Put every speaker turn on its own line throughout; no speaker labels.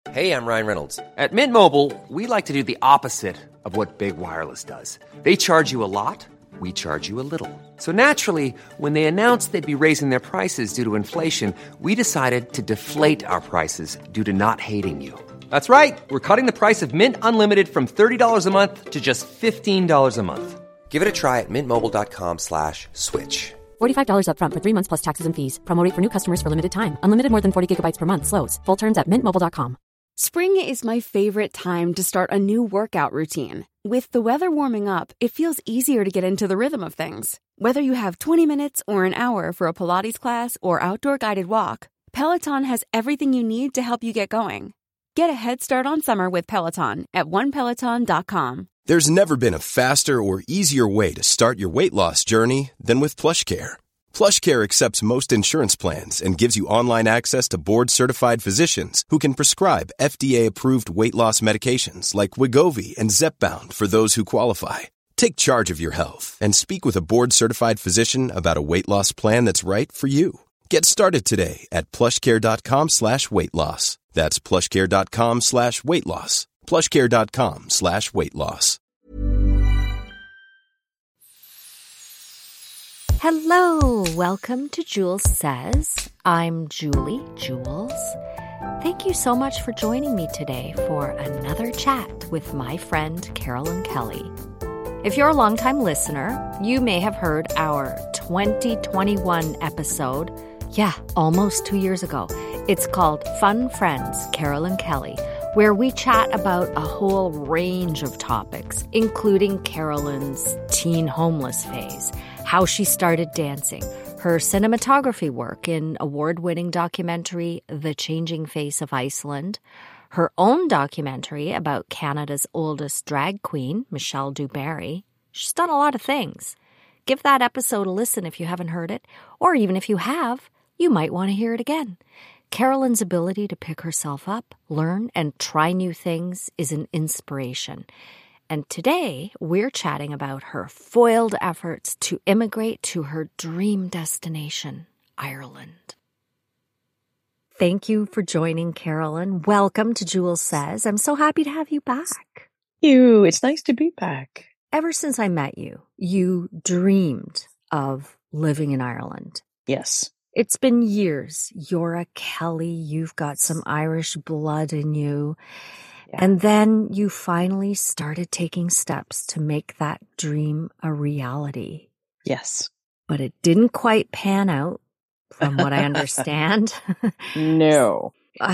Hey, I'm Ryan Reynolds. At Mint Mobile, we like to do the opposite of what Big Wireless does. They charge you a lot, we charge you a little. So naturally, when they announced they'd be raising their prices due to inflation, we decided to deflate our prices due to not hating you. That's right. We're cutting the price of Mint Unlimited from $30 a month to just $15 a month. Give it a try at mintmobile.com/switch.
$45 up front for 3 months plus taxes and fees. Promo rate for new customers for limited time. Unlimited more than 40 gigabytes per month. Slows full terms at mintmobile.com.
Spring is my favorite time to start a new workout routine. With the weather warming up, it feels easier to get into the rhythm of things. Whether you have 20 minutes or an hour for a Pilates class or outdoor guided walk, Peloton has everything you need to help you get going. Get a head start on summer with Peloton at onepeloton.com.
There's never been a faster or easier way to start your weight loss journey than with PlushCare. PlushCare accepts most insurance plans and gives you online access to board-certified physicians who can prescribe FDA-approved weight loss medications like Wegovy and Zepbound for those who qualify. Take charge of your health and speak with a board-certified physician about a weight loss plan that's right for you. Get started today at plushcare.com/weight loss. That's plushcare.com/weight loss. plushcare.com/weight loss.
Hello, welcome to Jules Says. I'm Julie, Jules. Thank you so much for joining me today for another chat with my friend Carolyn Kelly. If you're a longtime listener, you may have heard our 2021 episode. Yeah, almost 2 years ago. It's called Fun Friends, Carolyn Kelly, where we chat about a whole range of topics, including Carolyn's teen homeless phase, how she started dancing, her cinematography work in award-winning documentary The Changing Face of Iceland, her own documentary about Canada's oldest drag queen, Michelle DuBarry. She's done a lot of things. Give that episode a listen if you haven't heard it, or even if you have, you might want to hear it again. Carolyn's ability to pick herself up, learn, and try new things is an inspiration. And today, we're chatting about her foiled efforts to immigrate to her dream destination, Ireland. Thank you for joining, Carolyn. Welcome to Jules Says. I'm so happy to have you back.
You. It's nice to be back.
Ever since I met you, you dreamed of living in Ireland.
Yes.
It's been years. You're a Kelly. You've got some Irish blood in you. Yeah. And then you finally started taking steps to make that dream a reality.
Yes.
But it didn't quite pan out, from what I understand.
No.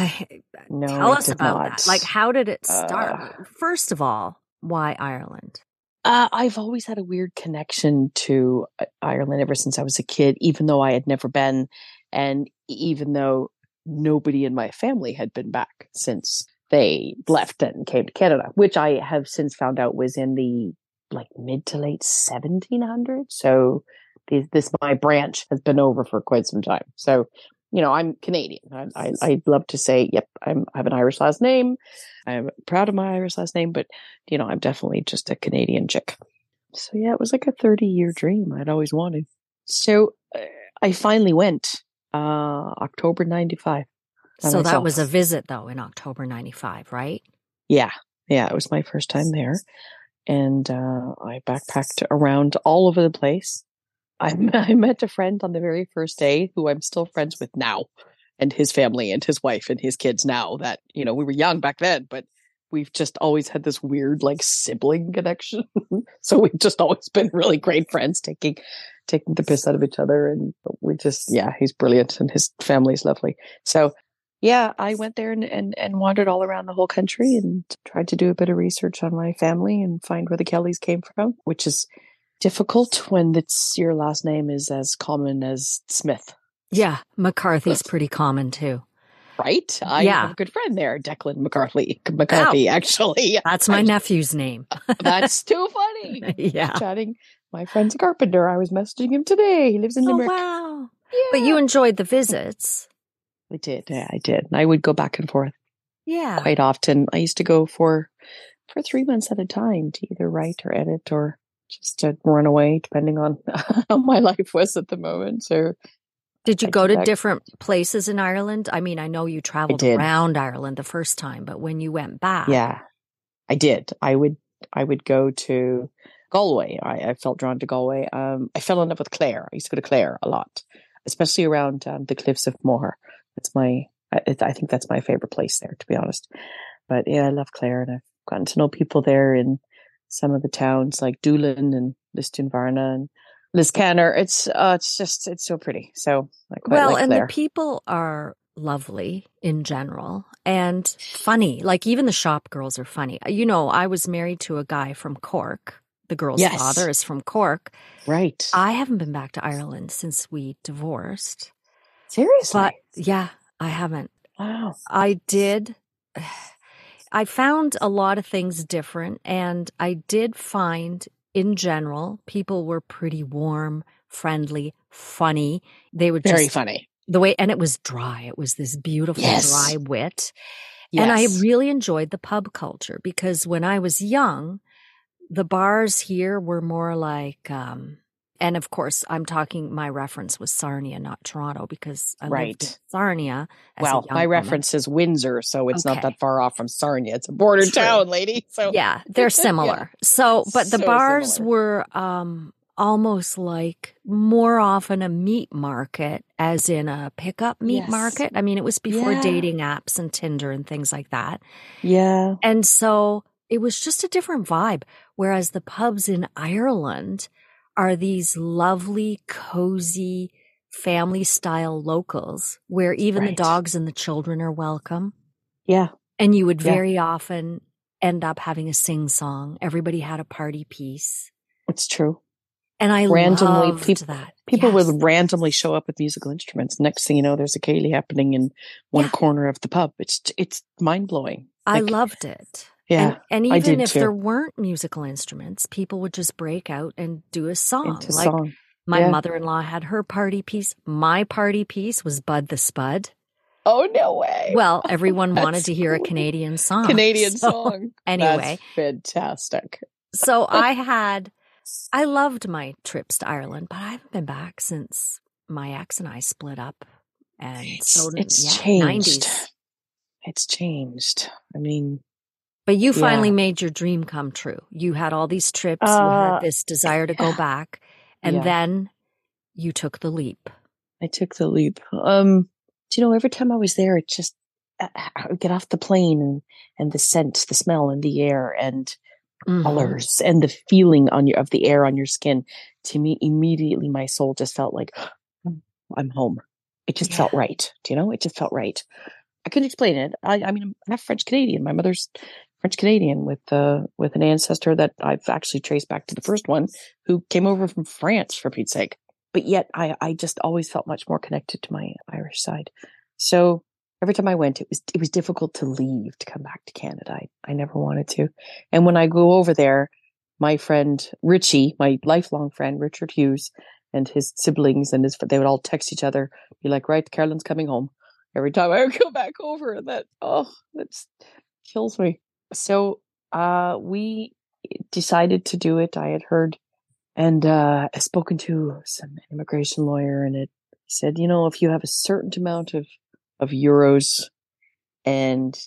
Tell us about that. Like, how did it start? First of all, why Ireland?
I've always had a weird connection to Ireland ever since I was a kid, even though I had never been, and even though nobody in my family had been back since they left and came to Canada, which I have since found out was in the mid to late 1700s. So my branch has been over for quite some time. So, I'm Canadian. I love to say, yep, I have an Irish last name. I'm proud of my Irish last name, but, I'm definitely just a Canadian chick. So yeah, it was like a 30-year dream I'd always wanted. So I finally went, October 95.
So that was a visit though in October 95, right?
Yeah. Yeah. It was my first time there. And, I backpacked around all over the place. I met a friend on the very first day who I'm still friends with now, and his family and his wife and his kids now. That, we were young back then, but we've just always had this weird sibling connection. So we've just always been really great friends, taking the piss out of each other. And he's brilliant and his family's lovely. So yeah, I went there and wandered all around the whole country and tried to do a bit of research on my family and find where the Kellys came from, which is difficult when your last name is as common as Smith.
Yeah, McCarthy's pretty common too.
Right? I have a good friend there, Declan McCarthy, actually.
That's my nephew's name.
That's too funny.
Yeah.
Chatting. My friend's a carpenter. I was messaging him today. He lives in Limerick.
Oh, wow.
Yeah.
But you enjoyed the visits.
I did. Yeah, I did. And I would go back and forth.
Yeah.
Quite often. I used to go for 3 months at a time to either write or edit or just to run away, depending on how my life was at the moment. So
Did you
I'd
go
do
to
that.
different places in Ireland? I mean, I know you traveled
did.
around Ireland the first time, but when you went back.
Yeah, I did. I would go to Galway. I felt drawn to Galway. I fell in love with Clare. I used to go to Clare a lot, especially around the cliffs of Moher. I think that's my favorite place there, to be honest. But yeah, I love Clare, and I've gotten to know people there in some of the towns like Doolin and Lisdoonvarna and Liscannor. It's so pretty. So I quite like
and
Clare.
the people are lovely in general and funny. Like even the shop girls are funny. You know, I was married to a guy from Cork. The girl's
Yes.
father is from Cork.
Right.
I haven't been back to Ireland since we divorced.
Seriously?
But yeah, I haven't.
Wow.
I did. I found a lot of things different, and I did find in general people were pretty warm, friendly, funny. They were
Very
just
funny.
the way, and it was dry. It was this beautiful
Yes.
dry wit.
Yes.
And I really enjoyed the pub culture because when I was young, the bars here were more like, and of course, my reference was Sarnia, not Toronto, because I lived in Sarnia as a young
my
woman.
reference is Windsor, so it's not
Okay.
that far off from Sarnia. It's a border
True.
town, lady. So
Yeah, they're similar.
Yeah.
So, but the
So
bars
similar.
were almost like more often a meat market, as in a pickup meat
Yes.
market. I mean, it was before
Yeah.
dating apps and Tinder and things like that.
Yeah.
And so it was just a different vibe. Whereas the pubs in Ireland are these lovely, cozy, family style locals where even the
Right.
dogs and the children are welcome.
Yeah.
And you would
Yeah.
very often end up having a sing song. Everybody had a party piece.
It's true.
And I
Randomly,
loved that.
People
Yes.
would randomly show up with musical instruments. Next thing you know, there's a ceilidh happening in one
Yeah.
corner of the pub. It's mind blowing.
I loved it.
Yeah,
And
I
even
did
if
too.
there weren't musical instruments, people would just break out and do a song.
Into
Like
song.
my
Yeah.
mother-in-law had her party piece. My party piece was Bud the Spud.
Oh, no way.
Well, everyone wanted
That's
to hear a
cool.
Canadian song.
Canadian
So,
song.
Anyway,
That's fantastic.
so I loved my trips to Ireland, but I haven't been back since my ex and I split up. And so,
It's
yeah,
changed.
90s.
It's changed. I mean,
But you finally
Yeah.
made your dream come true. You had all these trips, you
Uh,
had this desire to go back, and
Yeah.
then you took the leap.
I took the leap. Every time I was there, it just, I would get off the plane and the scent, the smell in the air and
Mhm.
colors and the feeling of the air on your skin. To me, immediately my soul just felt like I'm home. It just felt right. It just felt right. I couldn't explain it. I mean, I'm half French Canadian. My mother's French Canadian with an ancestor that I've actually traced back to the first one, who came over from France, for Pete's sake. But yet, I just always felt much more connected to my Irish side. So every time I went, it was difficult to leave, to come back to Canada. I never wanted to. And when I go over there, my friend Richie, my lifelong friend Richard Hughes, and his siblings they would all text each other, be like, "Right, Carolyn's coming home." Every time I would go back over, and that kills me. So we decided to do it. I had heard and I've spoken to an immigration lawyer, and it said, if you have a certain amount of euros, and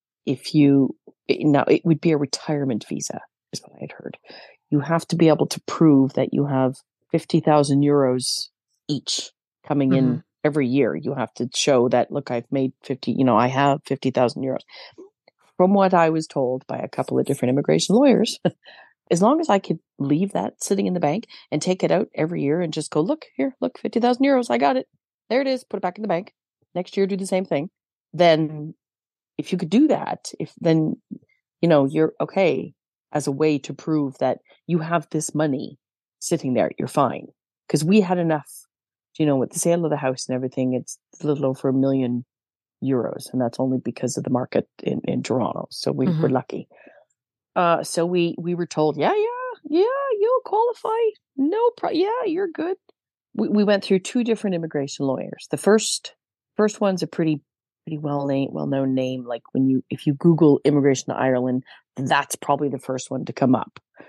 it would be a retirement visa, is what I had heard. You have to be able to prove that you have 50,000 euros each coming in every year. You have to show that, look, I've made I have 50,000 euros. From what I was told by a couple of different immigration lawyers, as long as I could leave that sitting in the bank and take it out every year and just go, look, 50,000 euros, I got it. There it is. Put it back in the bank. Next year, do the same thing. Then if you could do that, then you're okay as a way to prove that you have this money sitting there, you're fine. Because we had enough, with the sale of the house and everything, it's a little over €1 million. And that's only because of the market in Toronto. So we were lucky. So we were told, yeah, you'll qualify. No problem. Yeah, you're good. We went through 2 different immigration lawyers. The first one's a pretty well-known name. Like if you Google immigration to Ireland, that's probably the first one to come up.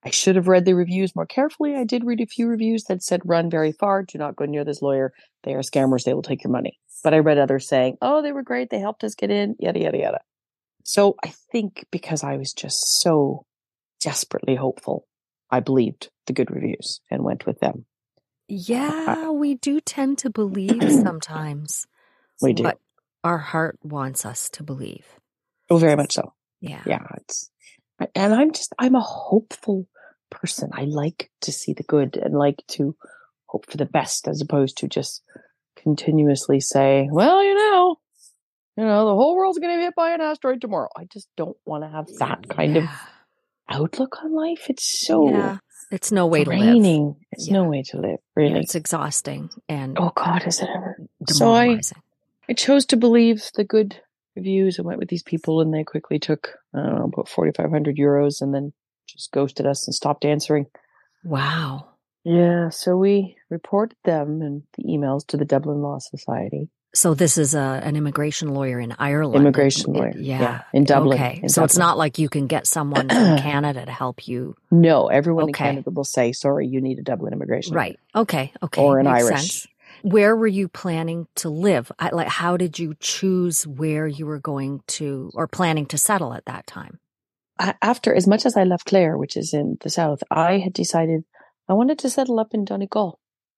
I should have read the reviews more carefully. I did read a few reviews that said, run very far. Do not go near this lawyer. They are scammers. They will take your money. But I read others saying, oh, they were great. They helped us get in, yada, yada, yada. So I think because I was just so desperately hopeful, I believed the good reviews and went with them.
Yeah, we do tend to believe sometimes
We do.
what our heart wants us to believe.
Oh, very much so.
Yeah.
Yeah. And I'm a hopeful person. I like to see the good and like to hope for the best as opposed to just continuously say, well, the whole world's going to be hit by an asteroid tomorrow. I just don't want to have that kind of outlook on life. It's so
it's no way
draining.
to live.
It's no way to live, really.
Yeah, it's exhausting and
oh God, is it ever?
demoralizing.
So I chose to believe the good reviews. I went with these people and they quickly took, I don't know, about 4,500 euros and then just ghosted us and stopped answering.
Wow.
Yeah, so we reported them and the emails to the Dublin Law Society.
So this is an immigration lawyer in Ireland.
Immigration lawyer. Yeah, in Dublin.
Okay,
in
so
Dublin.
It's not like you can get someone from Canada to help you.
No, everyone in Canada will say, sorry, you need a Dublin immigration.
Right. Okay.
Or an
Makes
Irish.
sense. Where were you planning to live? How did you choose where you were going to or planning to settle at that time?
After, as much as I left Clare, which is in the south, I had decided I wanted to settle up in Donegal.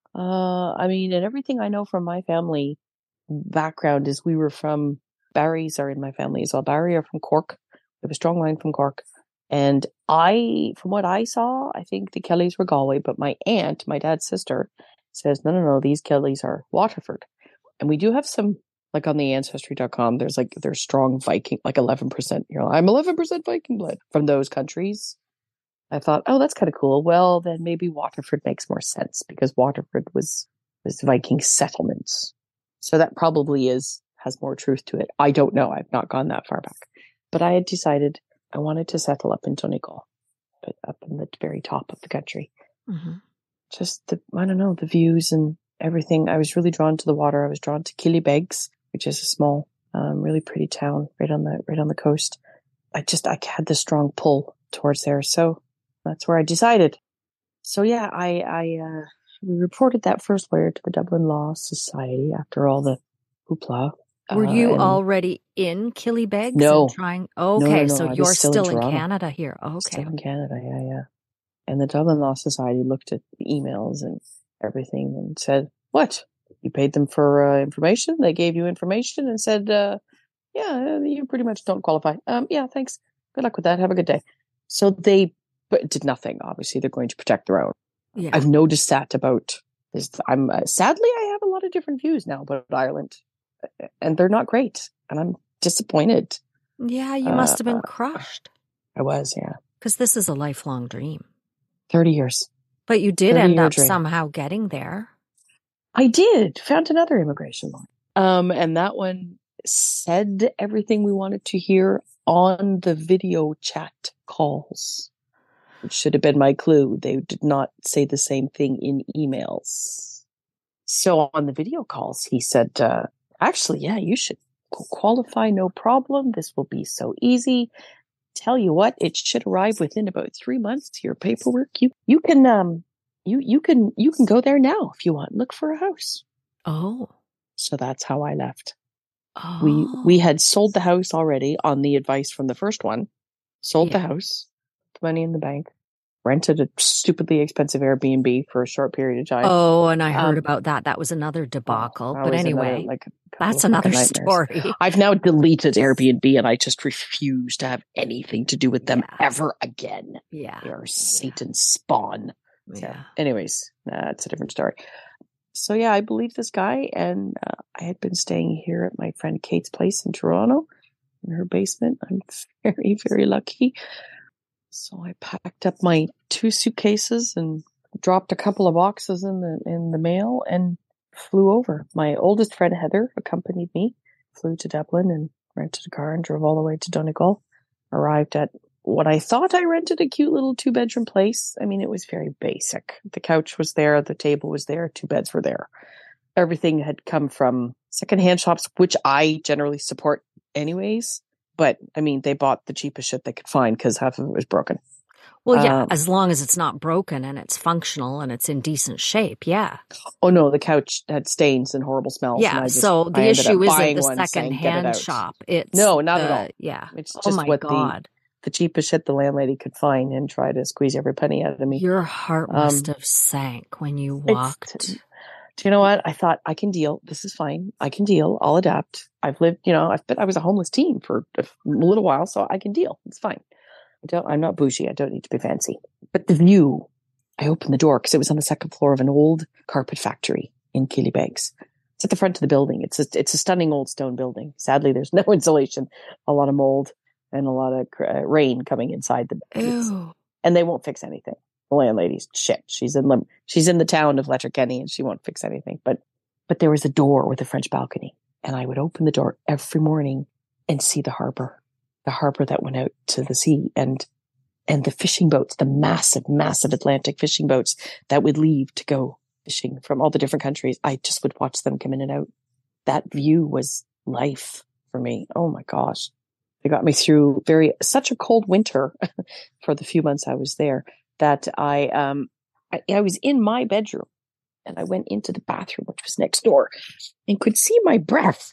And everything I know from my family background is we were from, Barrys are in my family as well. Barry are from Cork. We have a strong line from Cork. And from what I saw, I think the Kellys were Galway, but my aunt, my dad's sister, says, no, these Kellys are Waterford. And we do have some, like on the Ancestry.com, there's strong Viking, like 11%. I'm 11% Viking blood from those countries. I thought, oh, that's kind of cool. Well, then maybe Waterford makes more sense because Waterford was Viking settlements. So that probably has more truth to it. I don't know. I've not gone that far back. But I had decided I wanted to settle up in Donegal, up in the very top of the country.
Mm-hmm.
Just the views and everything. I was really drawn to the water. I was drawn to Killybegs, which is a small, really pretty town right on the coast. I had this strong pull towards there. So that's where I decided. So yeah, we reported that first lawyer to the Dublin Law Society after all the hoopla.
Were you already in Killybegs?
No.
Okay,
No,
so
I
you're
was
still in
Toronto.
Canada here. Okay.
Still in Canada, yeah. And the Dublin Law Society looked at the emails and everything and said, what? You paid them for information? They gave you information and said, you pretty much don't qualify. Yeah, thanks. Good luck with that. Have a good day. So they did nothing. Obviously, they're going to protect their own.
Yeah.
I've noticed that about this. Sadly, I have a lot of different views now about Ireland, and they're not great. And I'm disappointed.
Yeah, you must have been crushed.
I was, yeah.
Because this is a lifelong dream.
30 years.
But you did end up
dream.
somehow getting there.
I did. Found another immigration lawyer. And that one said everything we wanted to hear on the video chat calls. Which should have been my clue. They did not say the same thing in emails. So on the video calls, he said, actually, yeah, you should qualify, no problem. This will be so easy. Tell you what, it should arrive within about 3 months to your paperwork. You can go there now if you want. Look for a house.
Oh.
So that's how I left.
Oh.
We had sold the house already on the advice from the first one. Sold the house, put money in the bank, rented a stupidly expensive Airbnb for a short period of time.
Oh, and I heard about that. That was another debacle. But anyway, that's another story.
I've now deleted Airbnb and I just refuse to have anything to do with them ever again.
Yeah.
They are Satan's spawn.
Yeah.
So anyways, that's a different story. So yeah, I believe this guy, and I had been staying here at my friend Kate's place in Toronto, in her basement. I'm very, very lucky. So I packed up my 2 suitcases and dropped a couple of boxes in the mail and flew over. My oldest friend Heather accompanied me, flew to Dublin and rented a car and drove all the way to Donegal. Arrived at what I thought I rented, a cute little 2-bedroom place. I mean, it was very basic. The couch was there, the table was there, 2 beds were there. Everything had come from secondhand shops, which I generally support anyways. But I mean, they bought the cheapest shit they could find because half of it was broken.
Well, yeah, as long as it's not broken and it's functional and it's in decent shape. Yeah.
Oh no, the couch had stains and horrible smells.
Yeah.
And
so the issue isn't the second-hand shop. It's
no, not at all.
Yeah.
It's
oh
just
my
what
God.
the cheapest shit the landlady could find and try to squeeze every penny out of me.
Your heart must have sank when you walked.
Do you know what? I thought, I can deal. This is fine. I can deal. I'll adapt. I've lived, I was a homeless teen for a little while, so I can deal. It's fine. I'm not bougie. I don't need to be fancy. But the view, I opened the door because it was on the second floor of an old carpet factory in Killybegs. It's at the front of the building. It's a stunning old stone building. Sadly, there's no insulation, a lot of mold and a lot of rain coming inside and they won't fix anything. The landlady's shit. She's in the town of Letterkenny and she won't fix anything. But there was a door with a French balcony, and I would open the door every morning and see the harbor that went out to the sea, and the fishing boats, the massive, massive Atlantic fishing boats that would leave to go fishing from all the different countries. I just would watch them come in and out. That view was life for me. Oh my gosh. It got me through such a cold winter for the few months I was there, that I was in my bedroom and I went into the bathroom, which was next door, and could see my breath.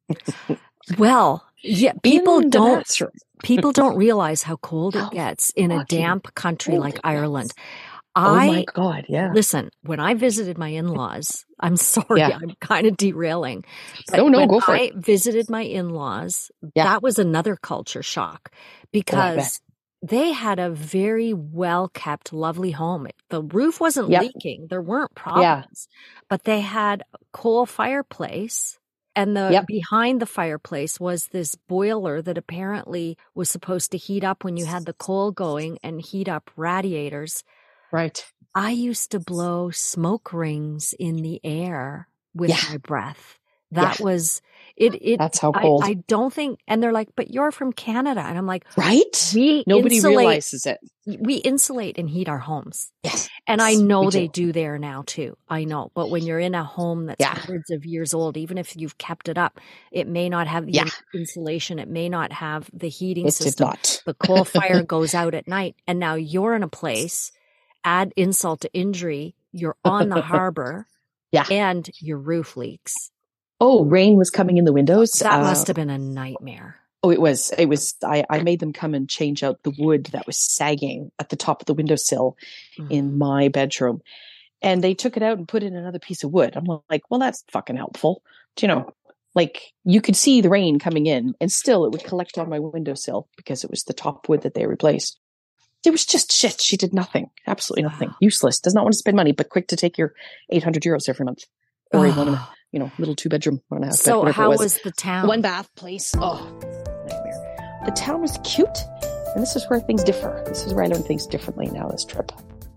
Well, yeah, people don't realize how cold it gets in a damp country like Ireland.
Oh my God, yeah.
Listen, when I visited my in-laws, I'm sorry, I'm kind of derailing. But
go for it.
I visited my in-laws, that was another culture shock, because they had a very well-kept, lovely home. The roof wasn't leaking. There weren't problems. But they had a coal fireplace, and behind the fireplace was this boiler that apparently was supposed to heat up when you had the coal going and heat up radiators.
Right.
I used to blow smoke rings in the air with my breath. That was it.
That's how cold.
I don't think, and they're like, but you're from Canada. And I'm like,
right? Nobody realizes it.
We insulate and heat our homes.
Yes.
And I know they do there now too. I know. But when you're in a home that's hundreds of years old, even if you've kept it up, it may not have the insulation. It may not have the heating system. The coal fire goes out at night. And now you're in a place, add insult to injury, you're on the harbor and your roof leaks.
Oh, rain was coming in the windows.
That must have been a nightmare.
Oh, it was. I made them come and change out the wood that was sagging at the top of the windowsill in my bedroom. And they took it out and put in another piece of wood. I'm like, well, that's fucking helpful. Like you could see the rain coming in and still it would collect on my windowsill because it was the top wood that they replaced. It was just shit. She did nothing. Absolutely nothing. Wow. Useless. Does not want to spend money, but quick to take your €800 every month. Or even little 2-bedroom, 1.5.
So how was the town?
1 bath place. Oh, nightmare. The town was cute. And this is where things differ. This is where I learn things differently now this trip.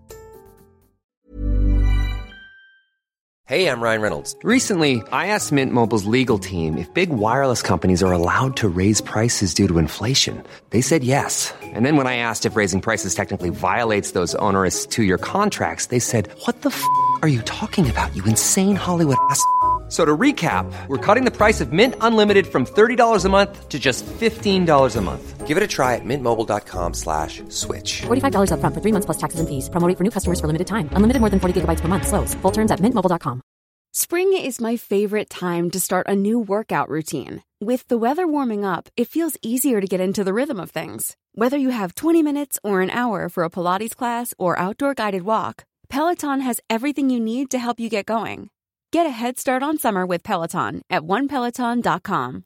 Hey, I'm Ryan Reynolds. Recently, I asked Mint Mobile's legal team if big wireless companies are allowed to raise prices due to inflation. They said yes. And then when I asked if raising prices technically violates those onerous 2-year contracts, they said, "What the f*** are you talking about, you insane Hollywood ass?" So to recap, we're cutting the price of Mint Unlimited from $30 a month to just $15 a month. Give it a try at mintmobile.com/switch.
$45 up front for 3 months plus taxes and fees. Promo rate for new customers for limited time. Unlimited more than 40 gigabytes per month. Slows full terms at mintmobile.com.
Spring is my favorite time to start a new workout routine. With the weather warming up, it feels easier to get into the rhythm of things. Whether you have 20 minutes or an hour for a Pilates class or outdoor guided walk, Peloton has everything you need to help you get going. Get a head start on summer with Peloton at onepeloton.com.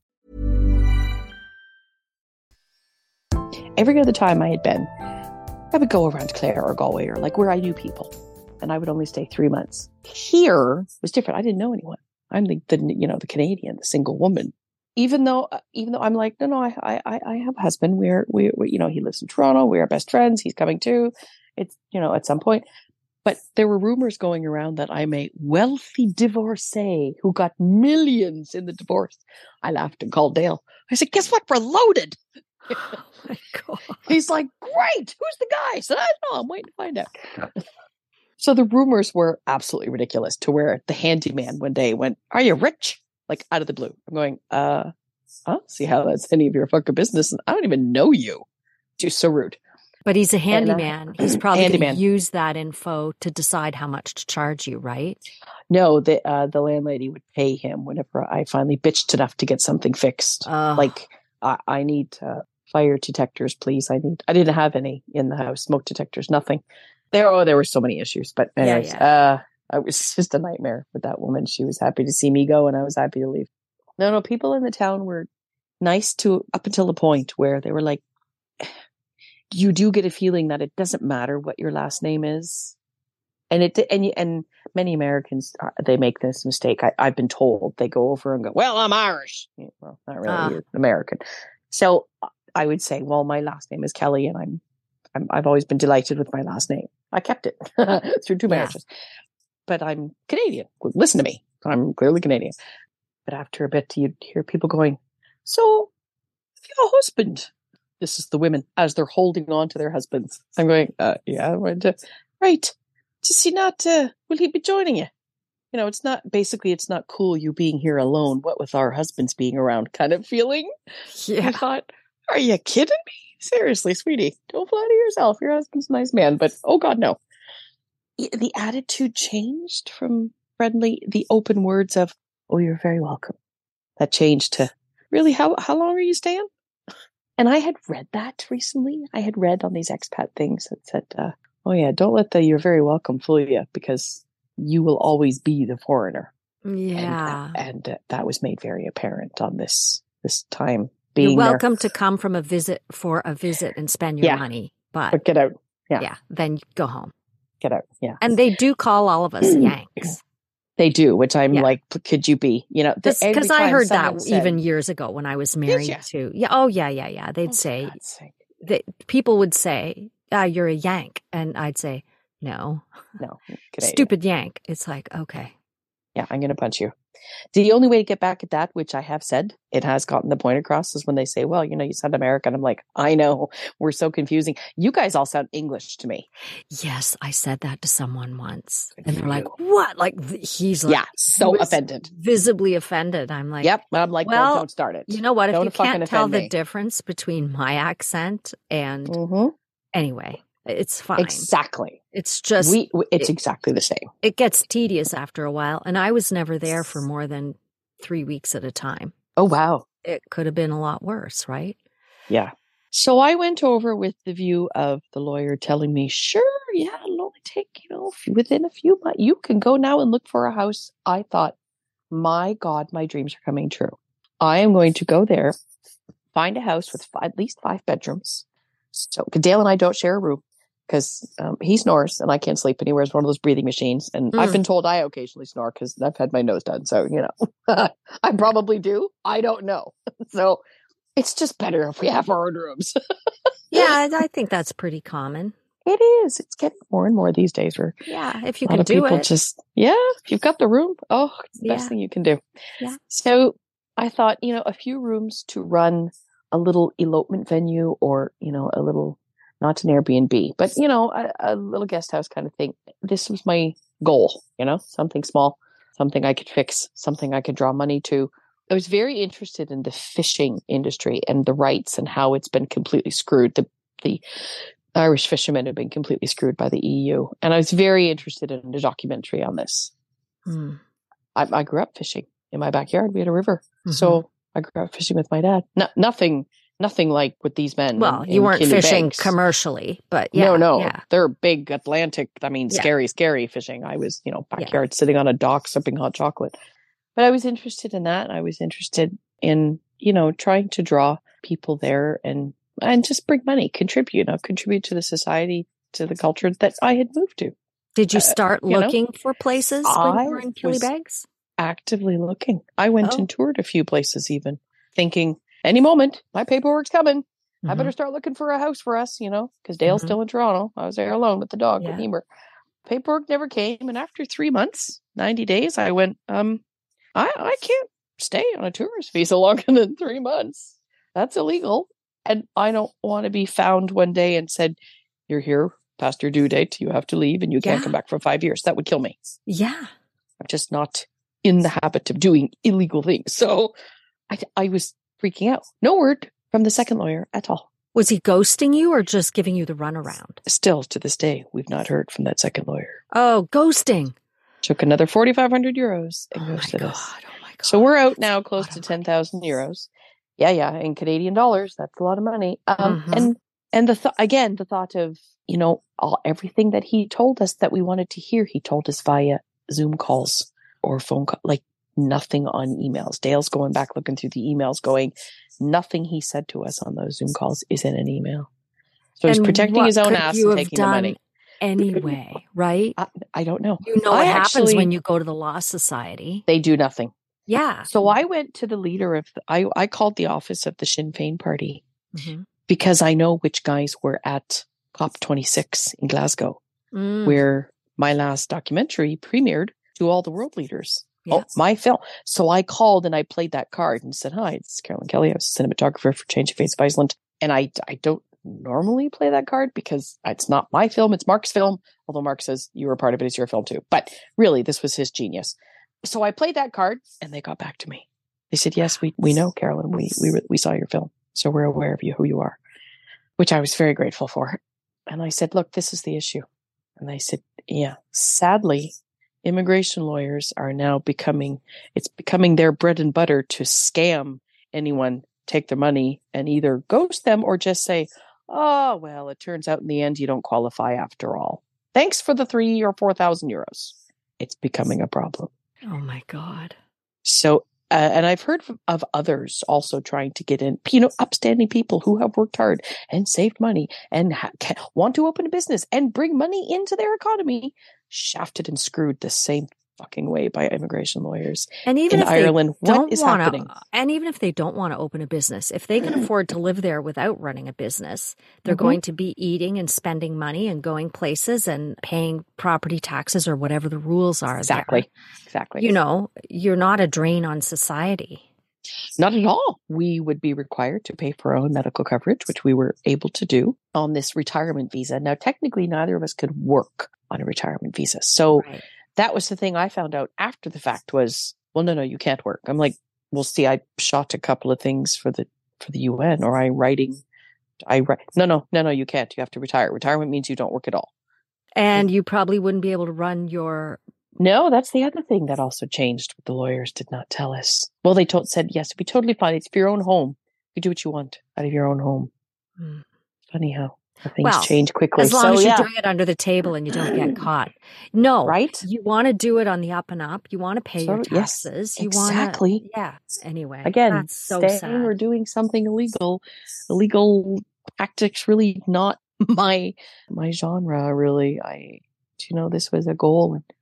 Every other time I had been, I would go around Clare or Galway or like where I knew people, and I would only stay 3 months. Here was different. I didn't know anyone. I'm the Canadian, the single woman. Even though I'm like, no, I have a husband. We he lives in Toronto. We are best friends. He's coming too. It's at some point. But there were rumors going around that I'm a wealthy divorcee who got millions in the divorce. I laughed and called Dale. I said, guess what? We're loaded.
Oh my God.
He's like, great. Who's the guy? I said, I don't know. I'm waiting to find out. So the rumors were absolutely ridiculous, to where the handyman one day went, "Are you rich?" Like out of the blue. I'm going, I don't see how that's any of your fucking business. And I don't even know you. Just so rude.
But he's a handyman. He's probably going to
handyman.
use that info to decide how much to charge you, right?
No, the landlady would pay him whenever I finally bitched enough to get something fixed. Like, I need fire detectors, please. I didn't have any in the house, smoke detectors, nothing. There were so many issues. But anyways, it was just a nightmare with that woman. She was happy to see me go, and I was happy to leave. No, people in the town were nice to up until the point where they were like, you do get a feeling that it doesn't matter what your last name is. And many Americans, they make this mistake. I've been told. They go over and go, well, I'm Irish. Well, not really. You're American. So I would say, well, my last name is Kelly, and I've always been delighted with my last name. I kept it through 2 marriages. But I'm Canadian. Listen to me. I'm clearly Canadian. But after a bit, you'd hear people going, so, your husband. This is the women as they're holding on to their husbands. I'm going, yeah, right. Does he not, will he be joining you? It's not cool you being here alone. What with our husbands being around kind of feeling.
Yeah.
I thought, are you kidding me? Seriously, sweetie, don't flatter yourself. Your husband's a nice man, but oh God, no. The attitude changed from friendly, the open words of, oh, you're very welcome. That changed to, really, how long are you staying? And I had read that recently. I had read on these expat things that said, oh yeah, don't let the you're very welcome fool you, because you will always be the foreigner.
Yeah.
And that was made very apparent on this time being
You're welcome
there.
to come from a visit and spend your money. But
get out.
Yeah. Then go home.
Get out. Yeah.
And they do call all of us Yanks.
They do, which I'm like, could you be?
Because I heard that even years ago when I was married to. Yeah. Oh, yeah. They'd say, people would say, you're a Yank. And I'd say, no, stupid Yank. It's like, okay.
Yeah, I'm going to punch you. The only way to get back at that, which I have said, it has gotten the point across, is when they say, well, you sound American. I'm like, I know, we're so confusing. You guys all sound English to me.
Yes, I said that to someone once. And they're like, what? Like, he's like,
so offended.
Visibly offended. I'm like,
yep. I'm like, well, don't start it.
You know what?
Don't
if you can't tell the difference between my accent and anyway, it's fine.
Exactly.
It's just
it's exactly the same.
It gets tedious after a while, and I was never there for more than 3 weeks at a time.
Oh wow.
It could have been a lot worse, right?
Yeah. So I went over with the view of the lawyer telling me, sure, yeah, it'll only take, within a few months, you can go now and look for a house. I thought, my God, my dreams are coming true. I am going to go there, find a house with at least 5 bedrooms. So Dale and I don't share a room, because he snores and I can't sleep, and he wears one of those breathing machines. And I've been told I occasionally snore because I've had my nose done. So, I probably do. I don't know. So it's just better if we have our own rooms.
Yeah, I think that's pretty common.
It is. It's getting more and more these days.
If you can do it.
If you've got the room, it's the best thing you can do.
Yeah.
So I thought, a few rooms to run a little elopement venue, or, a little, not an Airbnb, but, a little guest house kind of thing. This was my goal, something small, something I could fix, something I could draw money to. I was very interested in the fishing industry and the rights and how it's been completely screwed. The Irish fishermen have been completely screwed by the EU. And I was very interested in a documentary on this. I grew up fishing in my backyard. We had a river. Mm-hmm. So I grew up fishing with my dad. Nothing like with these men.
Well, you weren't fishing commercially, but
No.
Yeah.
They're big Atlantic. Scary fishing. I was, backyard sitting on a dock sipping hot chocolate. But I was interested in that. I was interested in, trying to draw people there and just bring money, contribute to the society, to the culture that I had moved to.
Did you start looking for places when you were in Killybegs?
Actively looking. I went and toured a few places even, thinking, any moment, my paperwork's coming. Mm-hmm. I better start looking for a house for us, because Dale's still in Toronto. I was there alone with the dog and Emer. Paperwork never came. And after 3 months, 90 days, I went, I can't stay on a tourist visa longer than 3 months. That's illegal. And I don't want to be found one day and said, you're here past your due date. You have to leave and you can't come back for 5 years. That would kill me.
Yeah.
I'm just not in the habit of doing illegal things. So I was freaking out. No word from the second lawyer at all.
Was he ghosting you or just giving you the runaround?
Still, to this day, we've not heard from that second lawyer.
Oh, ghosting.
Took another 4,500 euros and ghosted us.
Oh my God.
So we're out now close to 10,000 euros. Yeah. In Canadian dollars, that's a lot of money. And the thought of, everything that he told us that we wanted to hear, he told us via Zoom calls or phone call, like nothing on emails. Dale's going back, looking through the emails, going, nothing he said to us on those Zoom calls is in an email. So he's protecting his own ass and taking the money.
Anyway, right?
I don't know.
You know what happens when you go to the Law Society.
They do nothing.
Yeah.
So I went to the leader of, I called the office of the Sinn Féin party because I know which guys were at COP26 in Glasgow, where my last documentary premiered to all the world leaders. Yes. Oh, my film. So I called and I played that card and said, hi, it's Carolyn Kelly. I was a cinematographer for Changing Fates of Iceland. And I don't normally play that card because it's not my film, it's Mark's film. Although Mark says you were a part of it, it's your film too. But really, this was his genius. So I played that card and they got back to me. They said, yes, we know, Carolyn. We saw your film. So we're aware of you, who you are, which I was very grateful for. And I said, look, this is the issue. And they said, yeah, sadly, immigration lawyers are now becoming their bread and butter to scam anyone, take their money and either ghost them or just say, oh, well, it turns out in the end, you don't qualify after all. Thanks for the 3,000 or 4,000 euros. It's becoming a problem.
Oh my God.
So, and I've heard of others also trying to get in, upstanding people who have worked hard and saved money and want to open a business and bring money into their economy, shafted and screwed the same fucking way by immigration lawyers.
And even
in Ireland, what is happening?
And even if they don't want to open a business, if they can afford to live there without running a business, they're going to be eating and spending money and going places and paying property taxes or whatever the rules are.
Exactly.
You're not a drain on society.
Not at all. We would be required to pay for our own medical coverage, which we were able to do on this retirement visa. Now, technically, neither of us could work on a retirement visa. So that was the thing I found out after the fact was, well, no, you can't work. I'm like, well, see, I shot a couple of things for the UN, or No, you can't. You have to retire. Retirement means you don't work at all.
And you probably wouldn't be able to run your...
No, that's the other thing that also changed. What the lawyers did not tell us. Well, they said, yes, it'd be totally fine. It's for your own home. You do what you want out of your own home. Funny how things change quickly.
As long as you're doing it under the table and you don't get caught. No,
right?
You want to do it on the up and up. You want to pay your taxes.
Yes, exactly.
Anyway,
again,
that's so
staying
sad.
or doing something illegal tactics, really not my genre. Really, this was a goal, and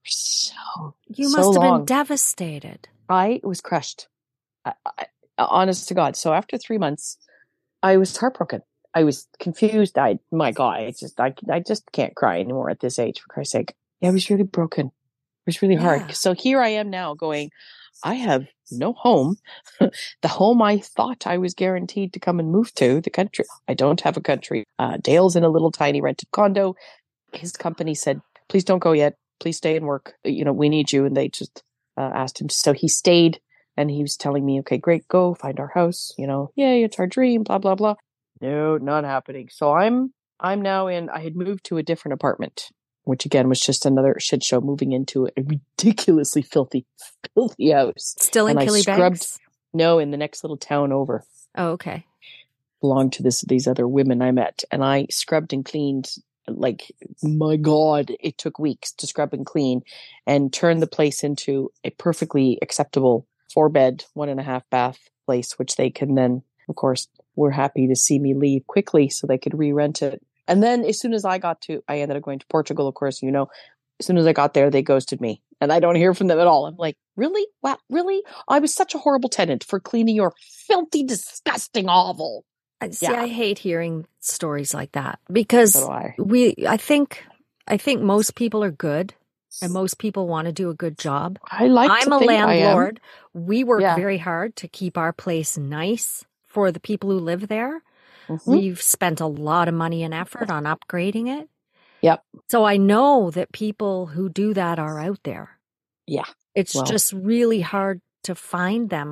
you must have been devastated.
I was crushed. I, honest to God. So after 3 months, I was heartbroken. I was confused. My God, I just can't cry anymore at this age, for Christ's sake. Yeah, I was really broken. It was really hard. So here I am now going, I have no home. The home I thought I was guaranteed to come and move to, the country. I don't have a country. Dale's in a little tiny rented condo. His company said, please don't go yet. Please stay and work. We need you. And they just asked him. So he stayed and he was telling me, okay, great, go find our house. It's our dream, blah, blah, blah. No, not happening. So I'm now I had moved to a different apartment, which again was just another shit show, moving into a ridiculously filthy house.
Still in Killybegs?
No, in the next little town over.
Oh, okay.
Belonged to these other women I met, and I scrubbed and cleaned. Like, my God, it took weeks to scrub and clean and turn the place into a perfectly acceptable 4-bed, 1.5 bath place, which they can then, of course, were happy to see me leave quickly so they could re-rent it. And then as soon as I ended up going to Portugal, of course, as soon as I got there, they ghosted me and I don't hear from them at all. I'm like, really? Wow, really? I was such a horrible tenant for cleaning your filthy, disgusting hovel.
See, I hate hearing stories like that because
So do I.
I think most people are good and most people want to do a good job.
I'm
a landlord. We work very hard to keep our place nice for the people who live there. Mm-hmm. We've spent a lot of money and effort on upgrading it.
Yep.
So I know that people who do that are out there.
Yeah.
It's just really hard to find them.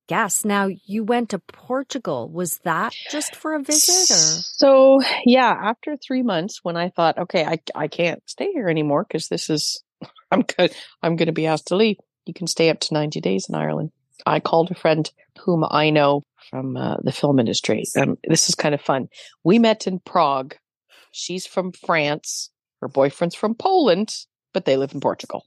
guess. Now, you went to Portugal. Was that just for a visit or?
So, yeah, after 3 months when I thought, okay, I can't stay here anymore because this is, I'm going to be asked to leave. You can stay up to 90 days in Ireland. I called a friend whom I know from the film industry. This is kind of fun. We met in Prague. She's from France. Her boyfriend's from Poland, but they live in Portugal.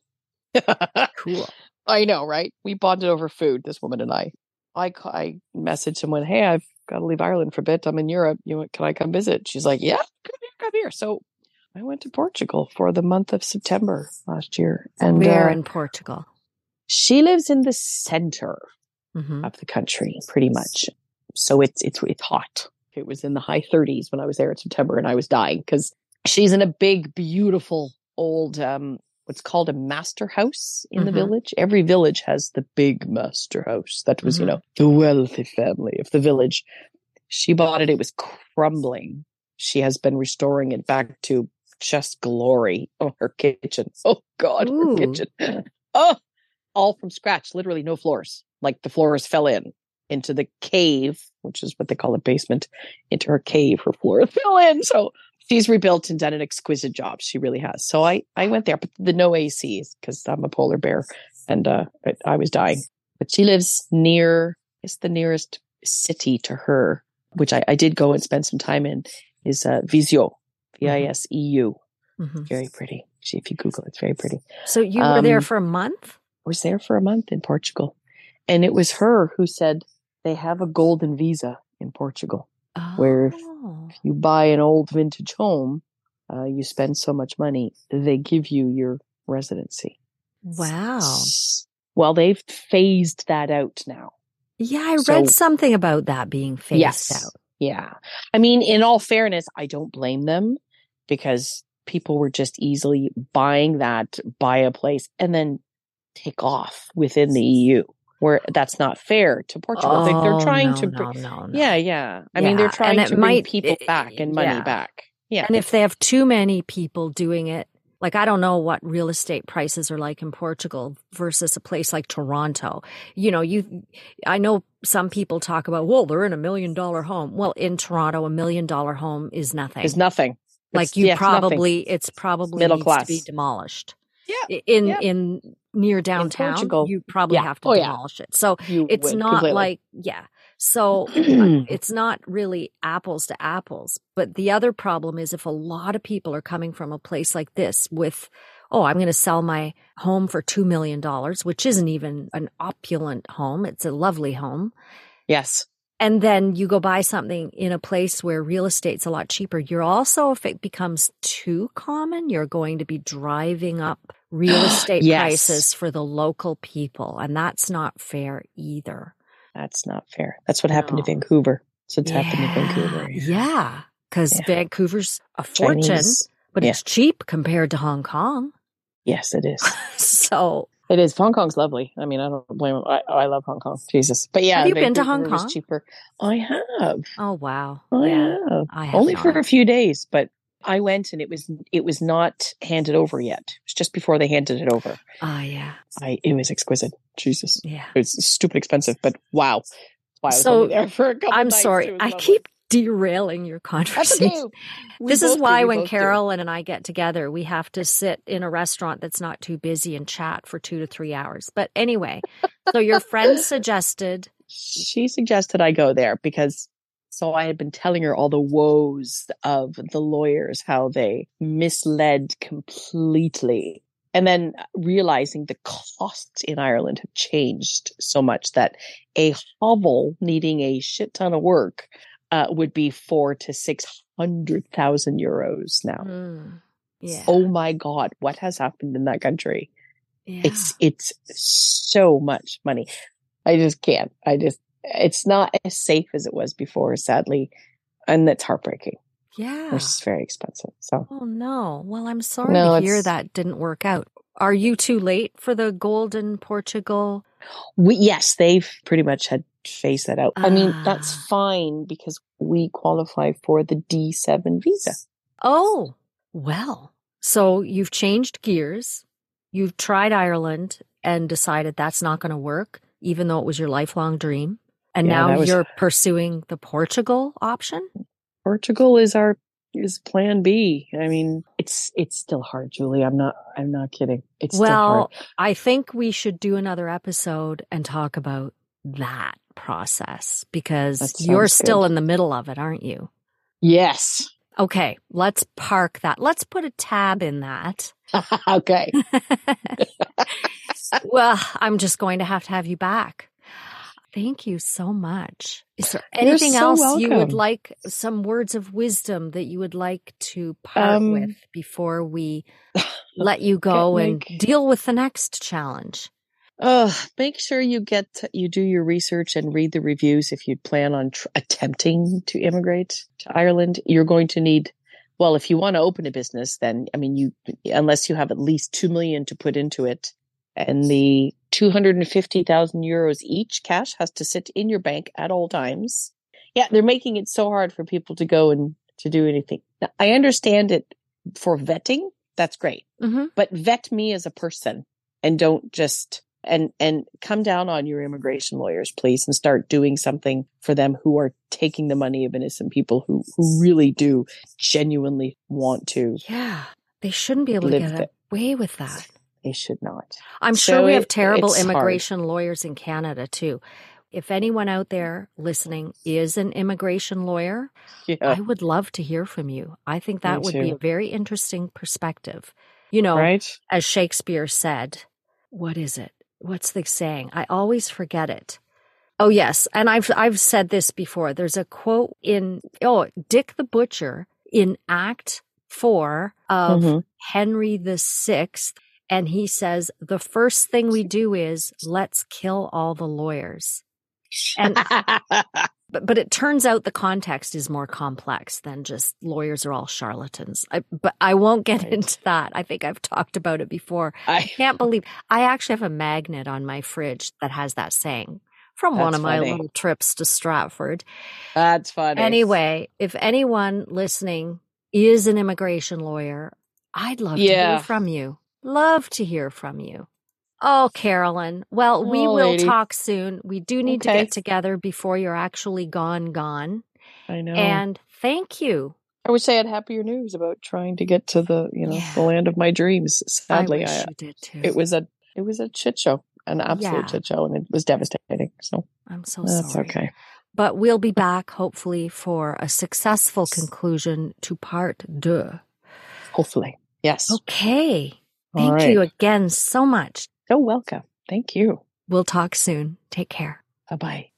Cool.
I know, right? We bonded over food, this woman and I. I messaged him, hey, I've got to leave Ireland for a bit. I'm in Europe. Can I come visit? She's like, yeah, come here. So I went to Portugal for the month of September last year. And
where in Portugal?
She lives in the center of the country, pretty much. So it's hot. It was in the high 30s when I was there in September, and I was dying because she's in a big, beautiful old what's called a master house in the village. Every village has the big master house. That was, the wealthy family of the village. She bought it. It was crumbling. She has been restoring it back to just glory. Oh, her kitchen. Oh, God, her kitchen. Oh, all from scratch. Literally no floors. Like the floors fell into the cave, which is what they call a basement, into her cave. Her floor fell in. So she's rebuilt and done an exquisite job. She really has. So I went there, but the no AC because I'm a polar bear and I was dying. But she lives near, it's the nearest city to her, which I did go and spend some time in, is Viseu, Viseu. Very pretty. If you Google it, it's very pretty.
So you were there for a month?
I was there for a month in Portugal. And it was her who said they have a golden visa in Portugal. Where if you buy an old vintage home, you spend so much money, they give you your residency.
Wow.
Well, they've phased that out now.
Yeah, I read something about that being phased out.
Yeah. I mean, in all fairness, I don't blame them because people were just easily buy a place and then take off within the EU. Where that's not fair to Portugal. They're trying to bring,
no.
Yeah. I mean, they're trying to bring people back and money back. Yeah.
And if they have too many people doing it, like I don't know what real estate prices are like in Portugal versus a place like Toronto. I know some people talk about, well, they're in $1 million home. Well, in Toronto, $1 million home is nothing.
It's nothing.
Like it's probably
middle
needs
class
to be demolished.
Yeah.
In near downtown,
Portugal,
you probably have to demolish it. So it's not completely. So it's not really apples to apples. But the other problem is if a lot of people are coming from a place like this with, I'm going to sell my home for $2 million, which isn't even an opulent home. It's a lovely home.
Yes.
And then you go buy something in a place where real estate's a lot cheaper. You're also, if it becomes too common, you're going to be driving up real estate prices for the local people. And that's not fair either.
That's not fair. That's what happened to Vancouver. That's what's happened to Vancouver.
Yeah. Because Vancouver's a fortune, but it's cheap compared to Hong Kong.
Yes, it is.
So
it is. Hong Kong's lovely. I mean, I don't blame them. I love Hong Kong. Jesus. But yeah.
Have you been to Hong Kong?
Cheaper. I have.
Oh, wow.
I have. Only for a few days, but I went and it was not handed over yet. It was just before they handed it over.
Oh, yeah.
It was exquisite. Jesus.
Yeah.
It was stupid expensive, but wow. That's why I was only there for a couple
I'm
nights.
sorry. I keep derailing your conversation.
That's okay.
This is why when Carolyn and I get together, we have to sit in a restaurant that's not too busy and chat for 2 to 3 hours. But anyway, so your friend suggested.
She suggested I go there because so I had been telling her all the woes of the lawyers, how they misled completely. And then realizing the costs in Ireland have changed so much that a hovel needing a shit ton of work would be 400,000 to 600,000 euros now.
Yeah.
Oh my God, what has happened in that country?
Yeah.
It's so much money. I just can't. It's not as safe as it was before, sadly, and that's heartbreaking.
Yeah,
it's very expensive. So.
Oh no. Well, I'm sorry to hear that didn't work out. Are you too late for the gold in Portugal?
Yes, they've pretty much had phased that out. I mean, that's fine because we qualify for the D7 visa.
Oh, well. So you've changed gears. You've tried Ireland and decided that's not going to work. even though it was your lifelong dream. And
Yeah,
now you're pursuing the Portugal option?
Portugal is plan B. I mean, it's still hard, Julie. I'm not kidding. It's still hard.
I think we should do another episode and talk about that process because you're still in the middle of it, aren't you?
Yes.
Okay, let's park that. Let's put a tab in that.
Okay.
Well, I'm just going to have you back. Thank you so much. Is there anything else you would like, some words of wisdom that you would like to part with before we let you go and deal with the next challenge?
Make sure you do your research and read the reviews if you plan on attempting to immigrate to Ireland. You're going to need, well, if you want to open a business, then, I mean, unless you have at least 2 million to put into it, and the 250,000 euros each cash has to sit in your bank at all times. Yeah, they're making it so hard for people to go and to do anything. Now, I understand it for vetting. That's great.
Mm-hmm.
But vet me as a person and don't just, and come down on your immigration lawyers, please, and start doing something for them who are taking the money of innocent people who really do genuinely want to.
Yeah, they shouldn't be able to get away with that.
They should not.
I'm sure we have terrible immigration lawyers in Canada too. If anyone out there listening is an immigration lawyer, I would love to hear from you. I think that would be a very interesting perspective. You know, as Shakespeare said, what is it? What's the saying? I always forget it. Oh, yes. And I've said this before. There's a quote in, Dick the Butcher in Act 4 of Henry VI. And he says, the first thing we do is let's kill all the lawyers. And but it turns out the context is more complex than just lawyers are all charlatans. But I won't get into that. I think I've talked about it before. I can't believe I actually have a magnet on my fridge that has that saying from one of my little trips to Stratford.
That's funny.
Anyway, if anyone listening is an immigration lawyer, I'd love to hear from you. Love to hear from you. Oh, Carolyn. Well, we will talk soon. We do need to get together before you're actually gone.
I know.
And thank you.
I wish I had happier news about trying to get to the land of my dreams. Sadly,
I wish you did too.
It was a shit show, an absolute shit show, and it was devastating. So
I'm so sorry.
That's okay.
But we'll be back hopefully for a successful conclusion to part 2.
Hopefully. Yes.
Okay. Thank you again so much.
So welcome. Thank you.
We'll talk soon. Take care.
Bye-bye.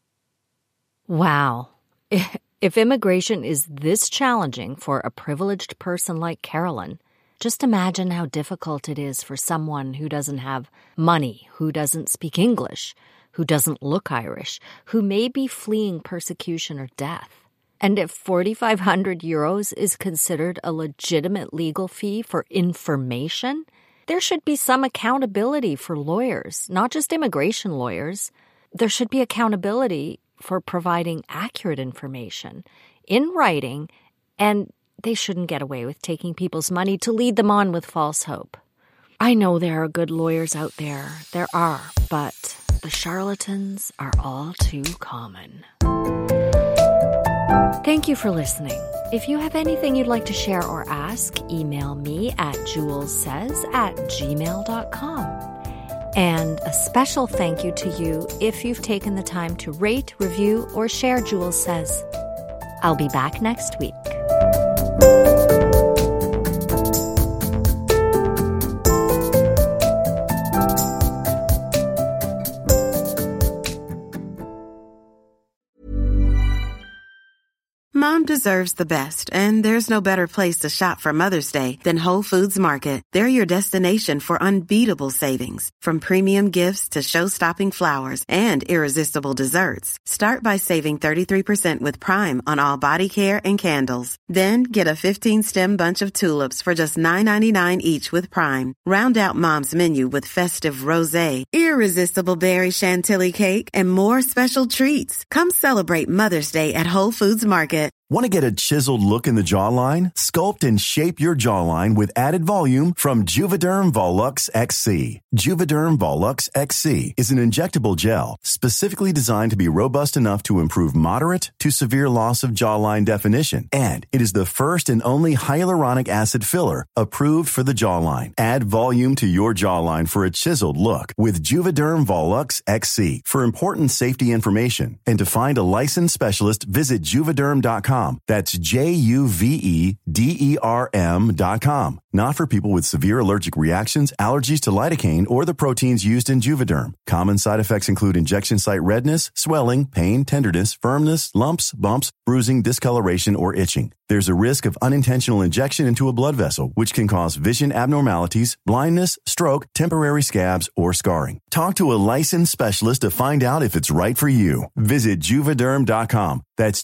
Wow. If immigration is this challenging for a privileged person like Carolyn, just imagine how difficult it is for someone who doesn't have money, who doesn't speak English, who doesn't look Irish, who may be fleeing persecution or death. And if 4,500 euros is considered a legitimate legal fee for information, there should be some accountability for lawyers, not just immigration lawyers. There should be accountability for providing accurate information in writing, and they shouldn't get away with taking people's money to lead them on with false hope. I know there are good lawyers out there. There are, but the charlatans are all too common. Thank you for listening. If you have anything you'd like to share or ask, email me at julessays@gmail.com. And a special thank you to you if you've taken the time to rate, review, or share Jules Says. I'll be back next week.
Mom deserves the best, and there's no better place to shop for Mother's Day than Whole Foods Market. They're your destination for unbeatable savings, from premium gifts to show-stopping flowers and irresistible desserts. Start by saving 33% with Prime on all body care and candles. Then get a 15-stem bunch of tulips for just $9.99 each with Prime. Round out Mom's menu with festive rosé, irresistible berry chantilly cake, and more special treats. Come celebrate Mother's Day at Whole Foods Market.
Want to get a chiseled look in the jawline? Sculpt and shape your jawline with added volume from Juvederm Volux XC. Juvederm Volux XC is an injectable gel specifically designed to be robust enough to improve moderate to severe loss of jawline definition. And it is the first and only hyaluronic acid filler approved for the jawline. Add volume to your jawline for a chiseled look with Juvederm Volux XC. For important safety information and to find a licensed specialist, visit Juvederm.com. That's Juvederm.com. Not for people with severe allergic reactions, allergies to lidocaine, or the proteins used in Juvederm. Common side effects include injection site redness, swelling, pain, tenderness, firmness, lumps, bumps, bruising, discoloration, or itching. There's a risk of unintentional injection into a blood vessel, which can cause vision abnormalities, blindness, stroke, temporary scabs, or scarring. Talk to a licensed specialist to find out if it's right for you. Visit Juvederm.com. That's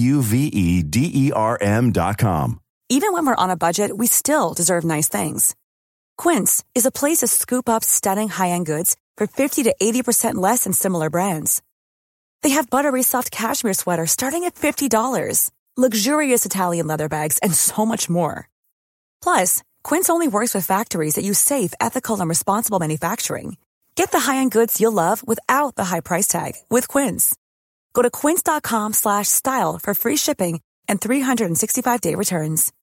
Juvederm.com.
Even when we're on a budget, we still deserve nice things. Quince is a place to scoop up stunning high-end goods for 50 to 80% less than similar brands. They have buttery soft cashmere sweaters starting at $50, luxurious Italian leather bags, and so much more. Plus, Quince only works with factories that use safe, ethical, and responsible manufacturing. Get the high-end goods you'll love without the high price tag with Quince. Go to quince.com/style for free shipping and 365-day returns.